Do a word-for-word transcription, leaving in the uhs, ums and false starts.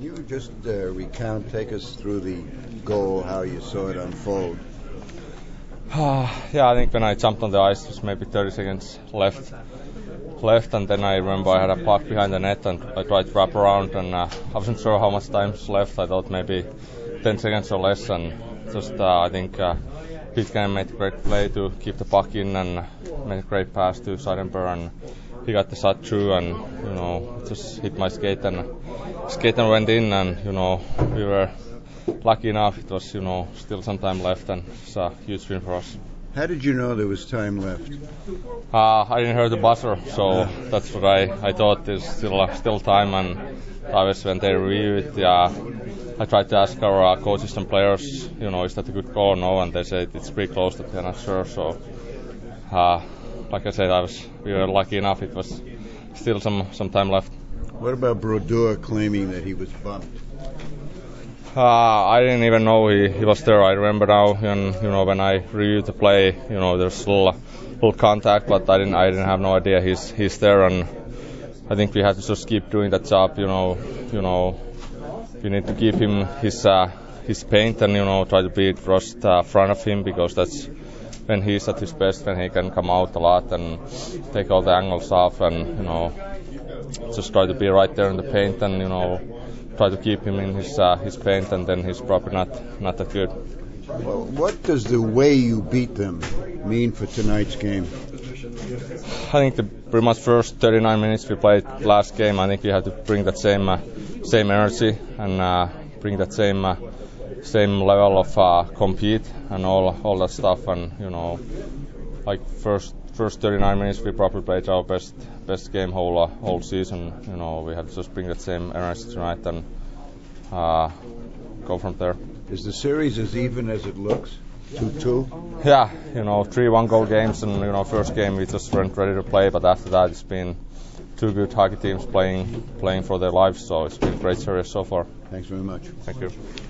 Can you just uh, recount, take us through the goal, how you saw it unfold? Uh, yeah, I think when I jumped on the ice, it was maybe thirty seconds left, left, and then I remember I had a puck behind the net, and I tried to wrap around, and uh, I wasn't sure how much time was left. I thought maybe ten seconds or less, and just uh, I think uh, Pitkänen made a great play to keep the puck in, and made a great pass to Seidenberg, and he got the shot through, and you know, it just hit my skate, and skate and went in, and you know, we were lucky enough. It was, you know, still some time left, and it's a huge win for us. How did you know there was time left? Uh, I didn't hear the buzzer, so that's what I, I thought. There's still uh, still time, and obviously when they review it, yeah, I tried to ask our uh, coaches and players, you know, is that a good goal or no, and they said it's pretty close, that they're not sure. So, uh, like I said, I was we were lucky enough. It was still some some time left. What about Brodeur claiming that he was bumped? Uh, I didn't even know he, he was there. I remember now, and you know, when I reviewed the play, you know, there's little, little contact, but I didn't, I didn't have no idea he's he's there, and I think we have to just keep doing that job. You know, you know, we need to give him his uh, his paint, and you know, try to be just uh, front of him, because that's when he's at his best, when he can come out a lot and take all the angles off, and you know, just try to be right there in the paint, and you know, try to keep him in his uh, his paint, and then he's probably not not that good. Well, what does the way you beat them mean for tonight's game? I think the pretty much first thirty-nine minutes we played last game, I think we have to bring that same uh, same energy, and uh, bring that same uh, same level of uh, compete and all all that stuff, and you know, like first first thirty-nine minutes we probably played our best best game whole uh, whole season. You know, we have to just bring that same energy tonight, and uh, go from there. Is the series as even as it looks? two two? Yeah, you know, three one goal games, and you know, first game we just weren't ready to play, but after that it's been two good hockey teams playing playing for their lives, so it's been a great series so far. Thanks very much. Thank you.